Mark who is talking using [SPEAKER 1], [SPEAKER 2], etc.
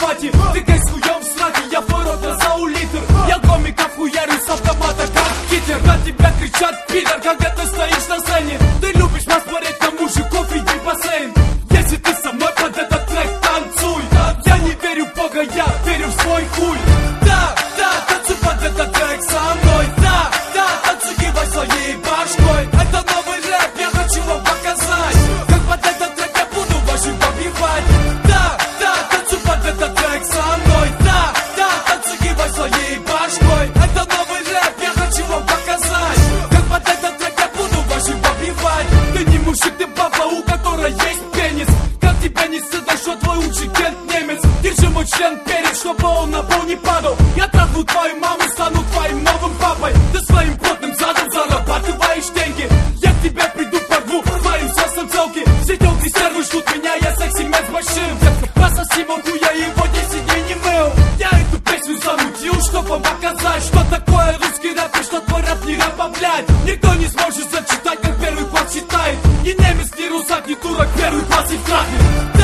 [SPEAKER 1] пати. Тыкай с хуем в сраке, я твой рот разау литр. Я комиков хуярю с автомата, как Гитлер. На тебя кричат пидор, когда ты стоишь на сцене. Ты любишь посмотреть на мужиков, иди в бассейн. Если ты со мной под этот трек, танцуй. Я не верю в Бога, я верю в свой хуй. Да, танцуй под этот трек со мной. Да, танцуй, кивай своей башкой. Это новый рэп, я хочу вам показать, как под этот трек я буду ваши побивать. Да, танцуй под этот трек со мной. Да, танцуй, кивай своей башкой. Это новый рэп, я хочу вам показать, как под этот трек я буду ваши побивать. Ты не мужик, ты баба, у которой есть пенис. Как тебя не стыдно, что твой учитель немец. Держи мой член перед, чтобы он на пол не падал. Я трахну твою маму, стану твоим новым папой. Ты своим плотным задом зарабатываешь деньги. Я к тебе приду, порву твоим сосом целки. Все телки стервы ждут меня, я секси-мен с большим. Детка, пососи могу, я его 10 дней не мыл. Я эту песню замутил, чтобы вам показать, что такое русский рэп и что твой рэп не рэп, блядь. Никто не сможет зачитать, как первый класс читает. И немец, ни русак, ни турок, первый класс и втрахнет.